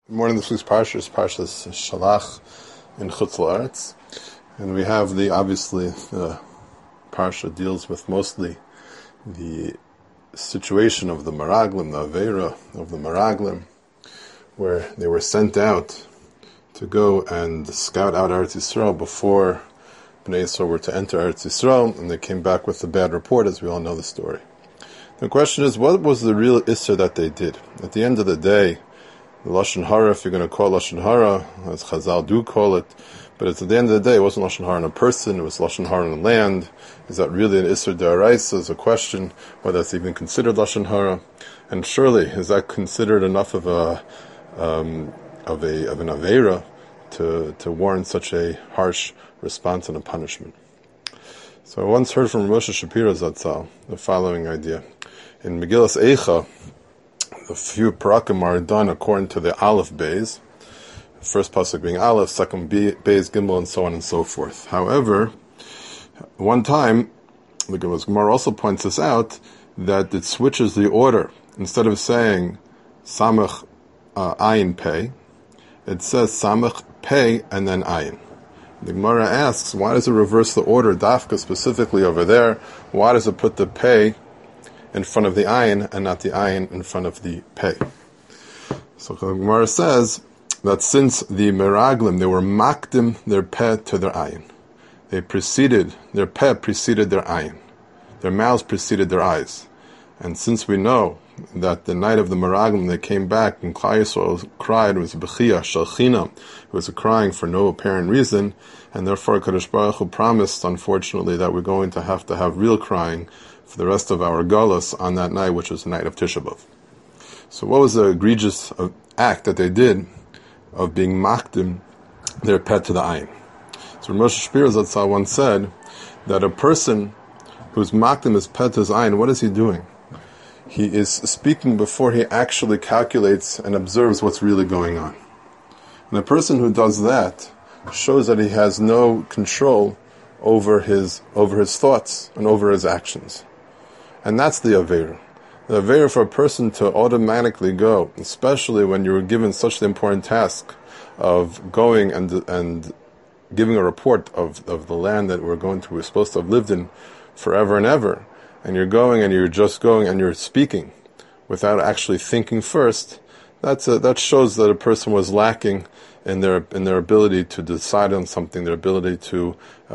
Good morning. This week's parsha is Parshas Shalach in Chutz La'aretz, and we have the parsha deals with mostly the situation of the Meraglim, the Aveira of the Meraglim, where they were sent out to go and scout out Eretz Yisrael before Bnei Yisrael were to enter Eretz Yisrael, and they came back with a bad report, as we all know the story. The question is, what was the real Isser that they did? At the end of the day, the Lashon Hara, if you're going to call Lashon Hara, as Chazal do call it, but at the end of the day, it wasn't Lashon Hara on a person, it was Lashon Hara on land. Is that really an Isser D'Oraisa? Is a question whether that's even considered Lashon Hara. And surely, is that considered enough of an Aveira to warrant such a harsh response and a punishment? So I once heard from Moshe Shapiro Zatzal the following idea. In Megillas Eicha, a few parakim are done according to the Aleph Beis, first pasuk being Aleph, second Beis Gimel, and so on and so forth. However, one time, the Gemara also points this out, that it switches the order. Instead of saying Samach Ayin Pei, it says Samach Pei and then Ayin. The Gemara asks, why does it reverse the order, Dafka specifically over there? Why does it put the Pei in front of the ayin and not the ayin in front of the pei? So the Gemara says that since the Meraglim, they were makdim their peh to their ayin. Their peh preceded their ayin. Their mouths preceded their eyes. And since we know that the night of the Meraglim they came back and Klal Yisrael cried, it was bechiyah shalchina, it was a crying for no apparent reason, and therefore Kadosh Baruch Hu promised, unfortunately, that we're going to have real crying for the rest of our galus on that night, which was the night of Tisha B'Av. So what was the egregious act that they did of being makdim their pet to the ayin? So Moshe Shapiro Zatzal once said that a person who's makdim his pet to his ayin, what is he doing? He is speaking before he actually calculates and observes what's really going on. And a person who does that shows that he has no control over his thoughts and over his actions. And that's the Aveira. The Aveira for a person to automatically go, especially when you're given such an important task of going and giving a report of the land that we're supposed to have lived in forever and ever, and you're going and you're just going and you're speaking without actually thinking first, that shows that a person was lacking in their ability to decide on something, their ability to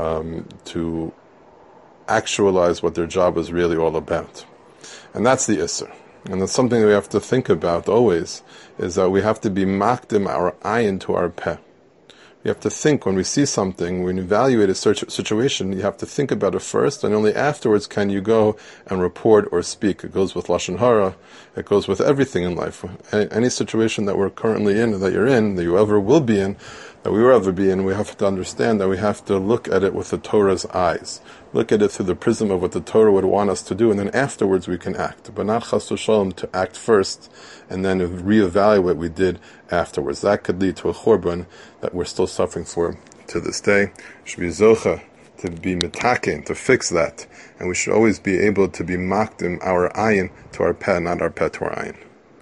actualize what their job is really all about. And that's the Isser. And that's something that we have to think about always, is that we have to be makdim our ayin to our peh. You have to think when we see something, when you evaluate a situation, you have to think about it first, and only afterwards can you go and report or speak. It goes with Lashon Hara, it goes with everything in life. Any situation that we're currently in, that you're in, that you ever will be in, that we will ever be in, we have to understand that we have to look at it with the Torah's eyes. Look at it through the prism of what the Torah would want us to do, and then afterwards we can act. But not chas v'shalom to act first, and then reevaluate what we did afterwards. That could lead to a chorban that we're still suffering for to this day. Should be zocha to be mitaken, to fix that. And we should always be able to be makdim our ayin to our peh, not our peh to our ayin.